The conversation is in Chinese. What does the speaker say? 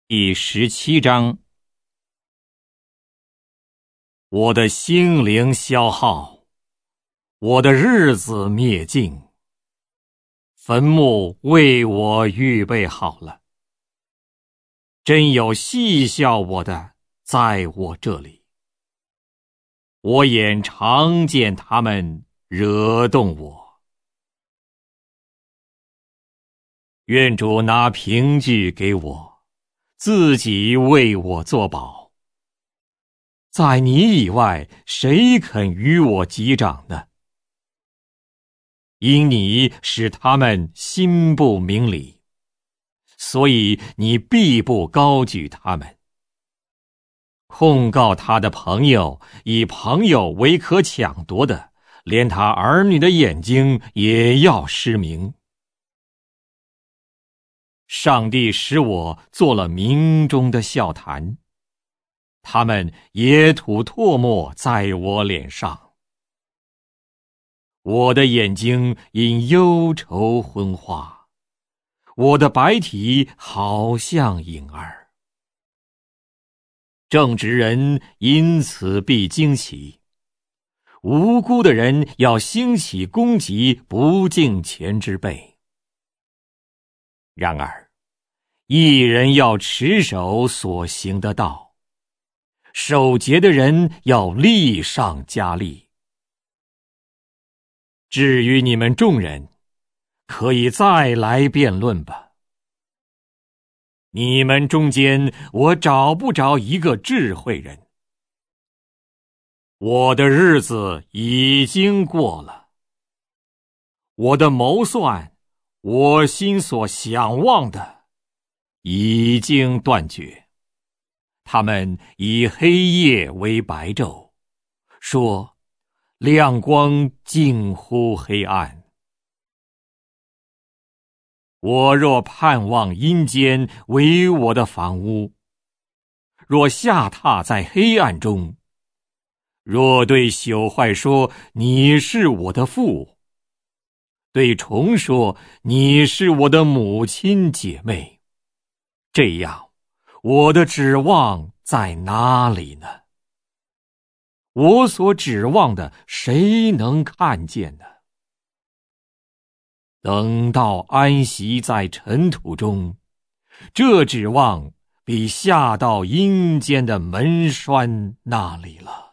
第17章。我的心灵消耗，我的日子灭尽，坟墓为我预备好了。真有戏笑我的在我这里，我眼常见他们惹动我。愿主拿凭据给我，自己为我作保。在你以外，谁肯与我击掌呢？因你使他们心不明理，所以你必不高举他们。控告他的朋友，以朋友为可抢夺的，连他儿女的眼睛也要失明。上帝使我做了民中的笑谈，他们也吐唾沫在我脸上。我的眼睛因忧愁昏花，我的白体好像影儿。正直人因此必惊奇，无辜的人要兴起攻击不敬虔之辈。然而，一人要持守所行的道，守节的人要力上加力。至于你们众人，可以再来辩论吧。你们中间，我找不着一个智慧人。我的日子已经过了，我的谋算，我心所想望的，已经断绝。他们以黑夜为白昼，说亮光近乎黑暗。我若盼望阴间为我的房屋，若下榻在黑暗中，若对朽坏说你是我的父，对虫说你是我的母亲姐妹，这样我的指望在哪里呢？我所指望的谁能看见呢？等到安息在尘土中，这指望比下到阴间的门栓那里了。